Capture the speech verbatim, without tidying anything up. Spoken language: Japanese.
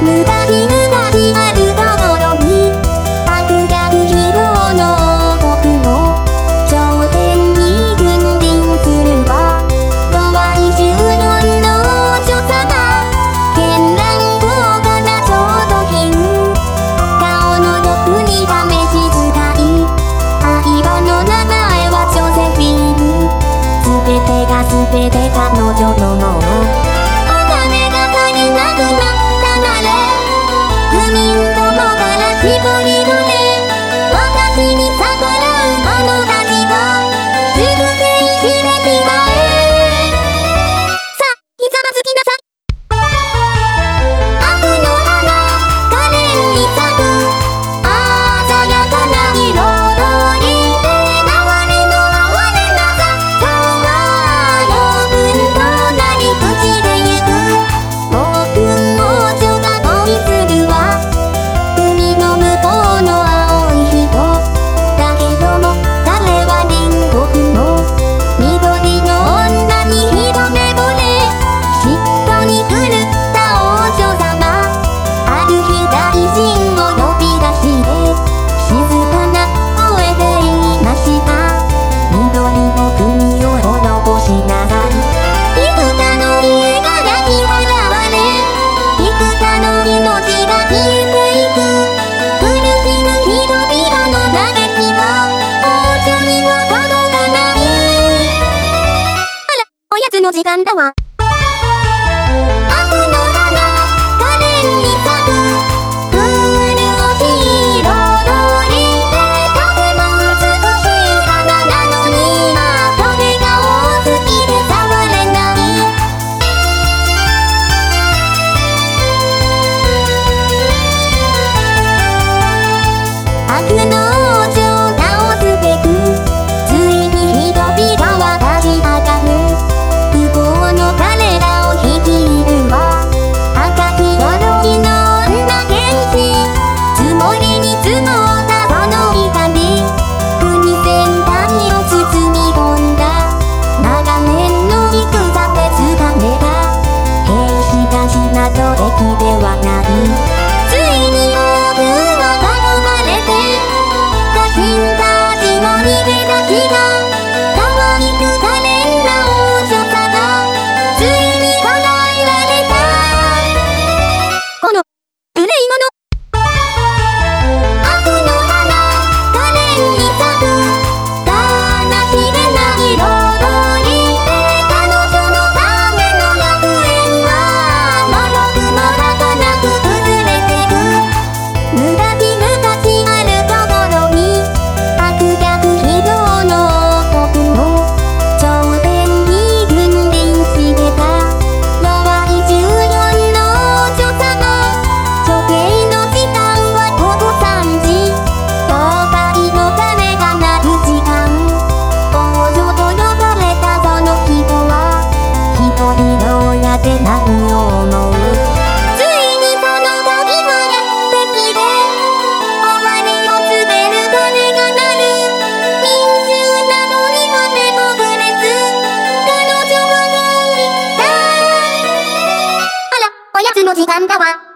全て彼女のもの。お金が足りなくなったなら不眠ともから絞り取れ。私に逆らう者たちがすぐに知れちまえ。さあひざまずきなさい。悪の花可憐に咲く鮮やかな彩りで哀れの哀れなさそうは余分となり口でゆく。暴君王女が恋するわ海の向こうの青い人だけども彼は隣国の緑の女に一目惚れ。嫉妬に狂った王女様ある日大臣を呼び出して静かな声で言いました。緑の国を滅ぼしなさい。幾多の家が焼き払われ幾多の命が消えていく。苦しむ人々の嘆きは王女には角がない。あらおやつの時間だわ。悪の花可憐に咲く麗しい彩りでとても美しい花なのに今それが多すぎて触れない。悪の王女を倒すべくついに人々は立ち上がる。不幸の彼らを率いるは赤き鎧の女剣士。積もりに積もったその怒り国全体を包み込んだ。長年の戦で掴めた兵士たちなど敵ではない。ついに王宮は頼まれて家臣たちも逃げ出した。可愛く可憐な王女さがついに捕らえられた。この無礼者。悪の花可憐に咲く悲しげな彩りで彼女のための楽園はもろくも儚く崩れてく。昔昔あるところに悪逆非道の男の頂点に君臨してた弱いじゅうよんの王女様。処刑の時間は午後さんじ妖怪の鐘が鳴る時間。王女と呼ばれたその人は一人の親で何を思う。ついにその時がやってきて終わりを告げる鐘が鳴る。民衆などには目もくれず彼女はもう言った。あらおやつの時間だわ。